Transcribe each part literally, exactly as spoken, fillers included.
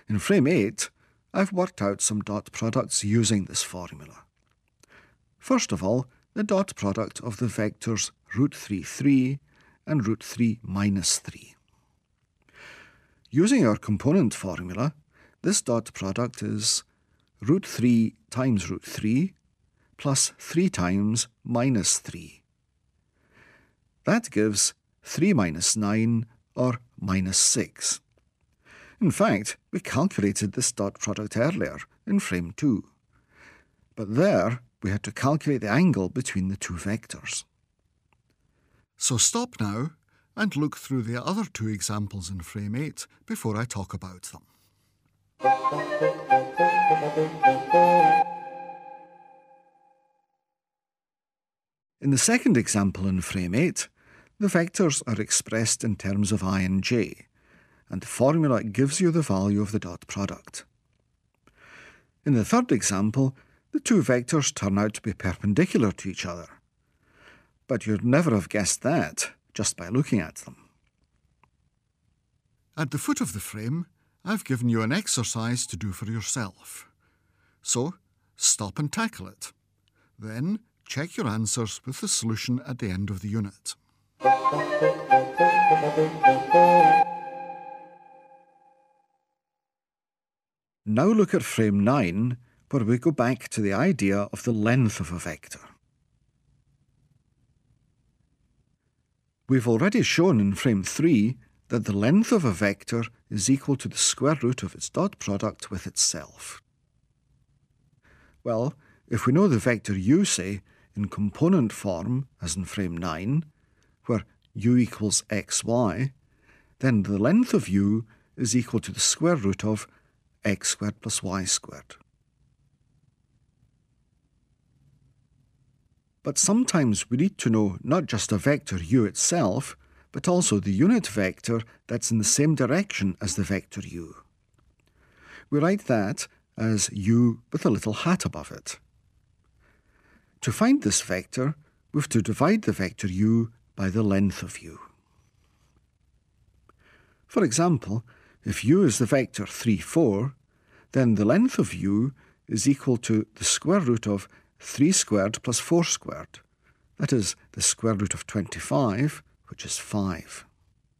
In frame eight, I've worked out some dot products using this formula. First of all, the dot product of the vectors root three, three and root three minus three. Using our component formula, this dot product is root three times root three plus three times minus three. That gives three minus nine, or minus six. In fact, we calculated this dot product earlier in frame two. But there, we had to calculate the angle between the two vectors. So stop now and look through the other two examples in frame eight before I talk about them. In the second example in frame eight, the vectors are expressed in terms of I and j, and the formula gives you the value of the dot product. In the third example, the two vectors turn out to be perpendicular to each other, but you'd never have guessed that just by looking at them. At the foot of the frame, I've given you an exercise to do for yourself. So, stop and tackle it. Then, check your answers with the solution at the end of the unit. Now look at frame nine, where we go back to the idea of the length of a vector. We've already shown in frame three that the length of a vector is equal to the square root of its dot product with itself. Well, if we know the vector u, say, in component form, as in frame nine, where u equals xy, then the length of u is equal to the square root of x squared plus y squared. But sometimes we need to know not just a vector u itself, but also the unit vector that's in the same direction as the vector u. We write that as u with a little hat above it. To find this vector, we have to divide the vector u by the length of u. For example, if u is the vector three, four, then the length of u is equal to the square root of three squared plus four squared. That is the square root of twenty-five, which is five.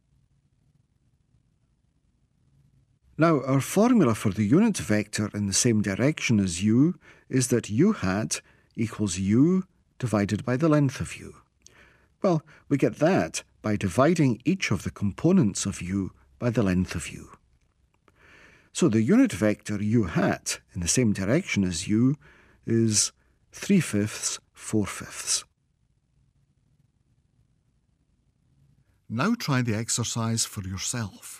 Now, our formula for the unit vector in the same direction as u is that u hat equals u divided by the length of u. Well, we get that by dividing each of the components of u by the length of u. So the unit vector u hat in the same direction as u is three fifths, four fifths. Now try the exercise for yourself.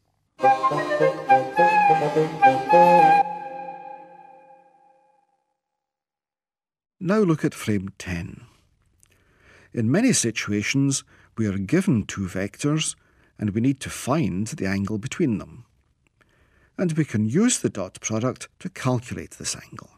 Now look at frame ten. In many situations, we are given two vectors and we need to find the angle between them. And we can use the dot product to calculate this angle.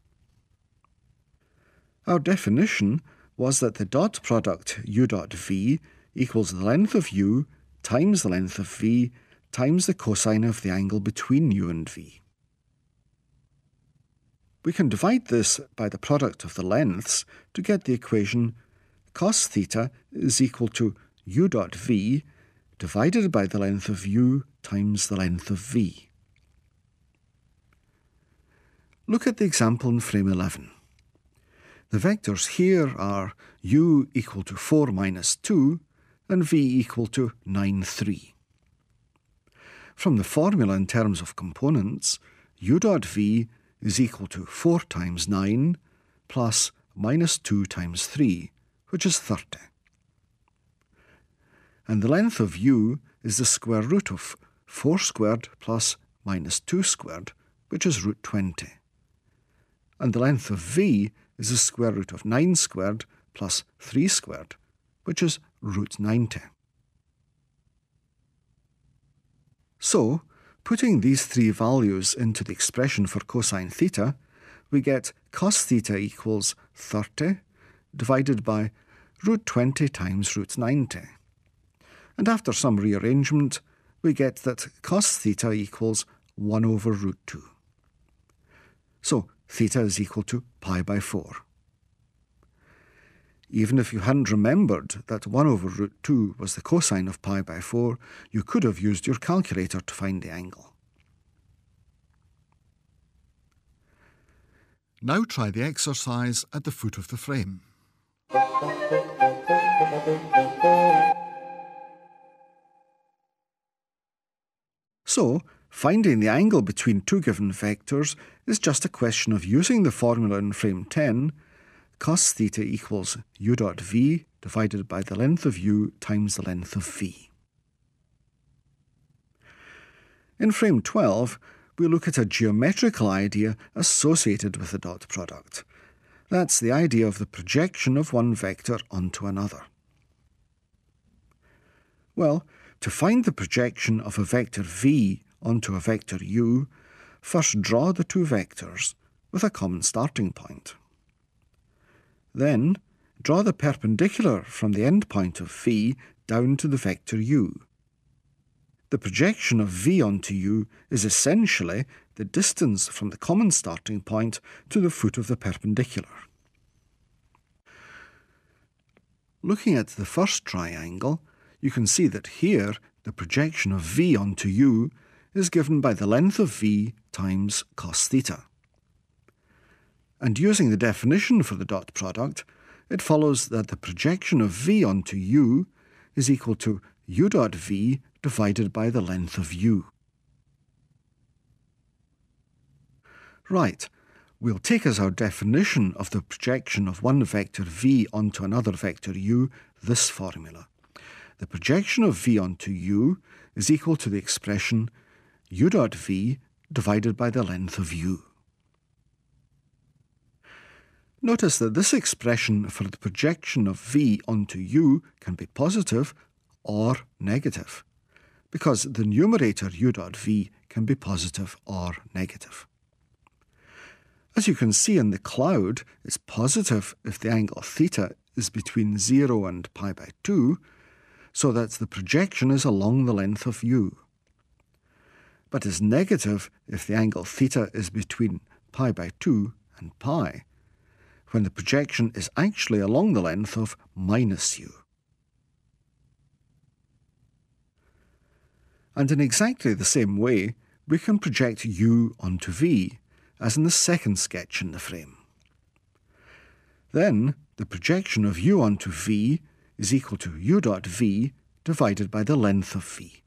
Our definition was that the dot product u dot v equals the length of u times the length of v times the cosine of the angle between u and v. We can divide this by the product of the lengths to get the equation cos theta is equal to u dot v divided by the length of u times the length of v. Look at the example in frame eleven. The vectors here are u equal to four minus two and v equal to nine, three. From the formula in terms of components, u dot v is equal to four times nine plus minus two times three, which is thirty. And the length of u is the square root of four squared plus minus two squared, which is root twenty. And the length of v is the square root of nine squared plus three squared, which is root ninety. So, putting these three values into the expression for cosine theta, we get cos theta equals thirty divided by root twenty times root ninety. And after some rearrangement, we get that cos theta equals one over root two. So theta is equal to pi by four. Even if you hadn't remembered that one over root two was the cosine of pi by four, you could have used your calculator to find the angle. Now try the exercise at the foot of the frame. So, finding the angle between two given vectors is just a question of using the formula in frame ten, cos theta equals u dot v divided by the length of u times the length of v. In frame twelve, we look at a geometrical idea associated with the dot product. That's the idea of the projection of one vector onto another. Well, to find the projection of a vector v onto a vector u, first draw the two vectors with a common starting point. Then, draw the perpendicular from the endpoint of v down to the vector u. The projection of v onto u is essentially the distance from the common starting point to the foot of the perpendicular. Looking at the first triangle, you can see that here the projection of v onto u is given by the length of v times cos theta. And using the definition for the dot product, it follows that the projection of v onto u is equal to u dot v divided by the length of u. Right, we'll take as our definition of the projection of one vector v onto another vector u this formula. The projection of v onto u is equal to the expression u dot v divided by the length of u. Notice that this expression for the projection of v onto u can be positive or negative, because the numerator u dot v can be positive or negative. As you can see in the cloud, it's positive if the angle theta is between zero and pi by two, so that the projection is along the length of u. But is negative if the angle theta is between pi by two and pi, when the projection is actually along the length of minus u. And in exactly the same way, we can project u onto v, as in the second sketch in the frame. Then, the projection of u onto v is equal to u dot v divided by the length of v.